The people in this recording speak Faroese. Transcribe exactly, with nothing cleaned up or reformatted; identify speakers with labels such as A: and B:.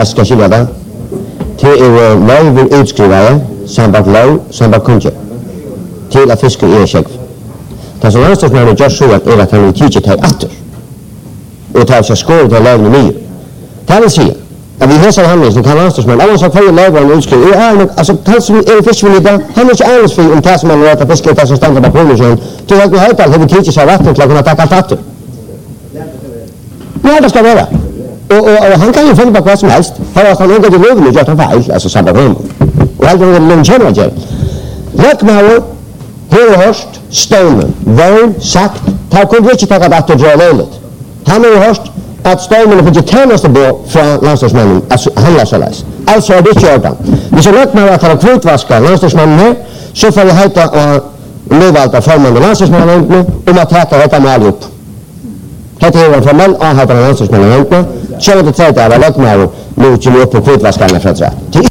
A: Jag ska skilja det. Till är lov utskrivare, samband lov, samband kunde. Till att fiska är check. Det som landstingsmannen gör så att är att han vill teacha till åter. Och tar sig skål till lagen ny. Det vill säga att vi hälsar handling som kan landstingsmannen. Alla som får lagen utskriva. Ja, alltså han som är fiskvilliga, han är inte alls fri om tas man rätta fiskar tas som stannar på polisen. Till att vi har all teacha sig vatten till att kunna ta åter. Ja, det ska vara. Och, och, och han kan ju finna på vad som helst. Här har han något i löven och gjort han fel, alltså samma rum. Och helt enkelt någon känner det. Rättmauer, hörhörst, Stålman, värn, sagt, han kunde inte ta att det drar lölet. Han har hörst att Stålman är på tjänaste bo från landstingsmännen, alltså handlar så läs. Alltså är det inte gjort han. Hvis jag rättmauer att han har kvotvaskar landstingsmännen här, så får jag heta och lövalta förmande landstingsmännen om att heta detta med allihop. Hette är en formell avhållande landstingsmännen. Så är det tredje av rättmauer nu till upp på kvotvaskarna för att säga.